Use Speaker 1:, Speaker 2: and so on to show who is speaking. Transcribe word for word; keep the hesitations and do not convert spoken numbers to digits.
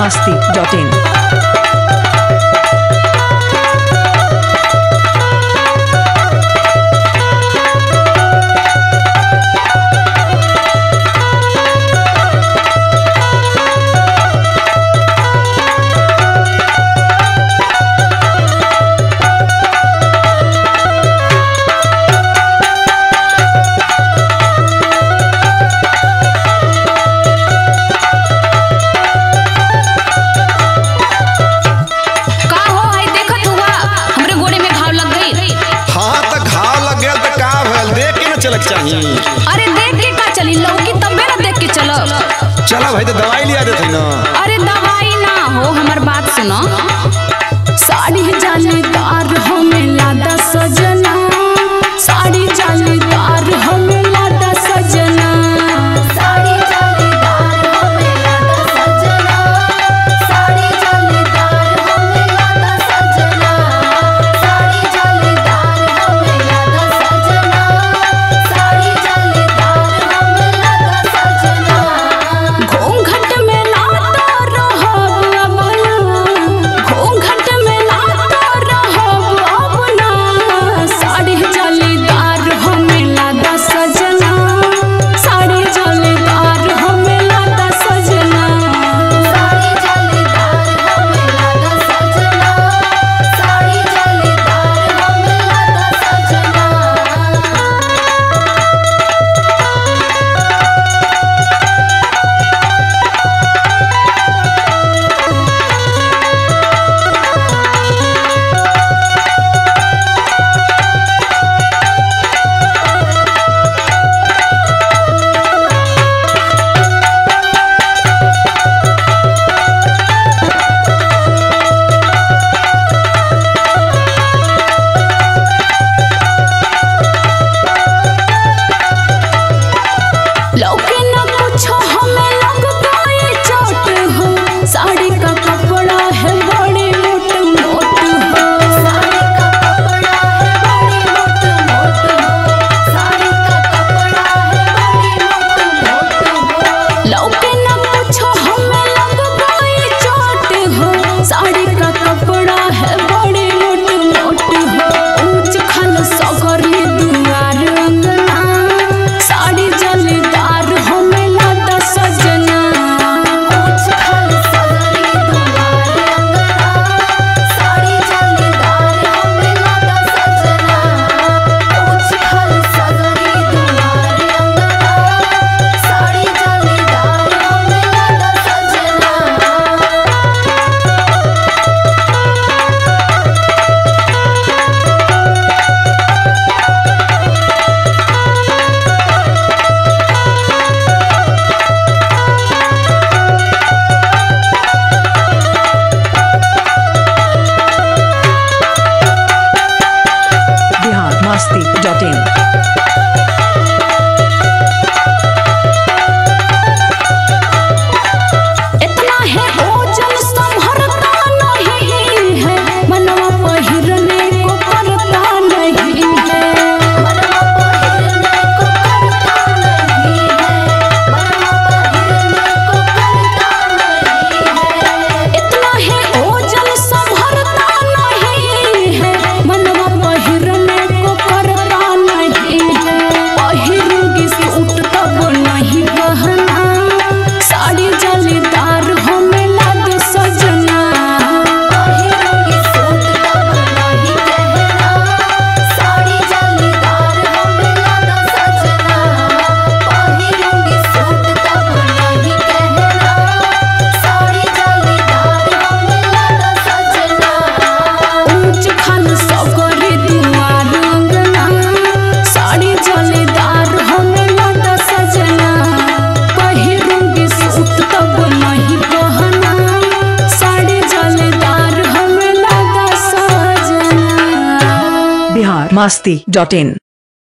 Speaker 1: masti dot in.
Speaker 2: अरे देख के का चली लौकी तबे ना देख के चलो।
Speaker 3: चला भाई तो दवाई लिया देते ना।
Speaker 2: अरे दवाई ना हो हमार बात सुनो। साड़ी जालीदार हमें लादा सजना, साड़ी जालीदार हमें लादा सजना, साड़ी जालीदार हमें लादा सजना, साड़ी जालीदार हमें लादा सजना, साड़ी जालीदार हमें लादा सजना, साड़ी जालीदार हमें लादा सजना। घूंघट में लाता रहब अपना, घूंघट में लाता रहब अपना, साड़ी जालीदार हमें लादा सजना, साड़ी जालीदार हमें लादा सजना, साड़ी जालीदार हमें लादा सजना, साड़ी जालीदार हमें लादा सजना। लौके न पूछो हमें लग गए चोट हो, साड़ी का कपड़ा है बड़ी मोट मोट हो, साड़ी का कपड़ा है बड़ी मोट मोट हो, साड़ी का कपड़ा है बड़ी मोट मोट हो। लौके न पूछो हमें लग गए चोट हो, साड़ी का कपड़ा है बड़ी मोट मोट हो। ऊंच खल सगरी दुआर अंगना, साड़ी जालीदार हमें लादा सजना, ऊंच खल सगरी दुआर अंगना, साड़ी जालीदार हमें लादा सजना, ऊंच खल सगरी दुआर अंगना, साड़ी जालीदार हमें लादा सजना।
Speaker 1: Bihar masti dot in.
Speaker 2: इतना है ओजन संभरता नहीं है, मनवा पहिरने को करता नहीं है, मनवा पहिरने को करता नहीं है, मनवा पहिरने को करता नहीं है। इतना है ओजन संभरता नहीं है, मनवा पहिरने को करता नहीं है। पहिरूंगी सूट तब नहीं गहना, साड़ी जालीदार हमें लादा सजना, पहिरूंगी सूट तब नहीं गहना, साड़ी जालीदार हमें लादा सजना, पहिरूंगी सूट तब नहीं गहना, साड़ी जालीदार हमें लादा सजना। ऊंच खल सगरी दुआर अंगना, साड़ी जालीदार हमें लादा सजना, पहिरूंगी सूट तब नहीं गहना, साड़ी जालीदार हमें लादा सजना।
Speaker 1: Bihar masti dot in.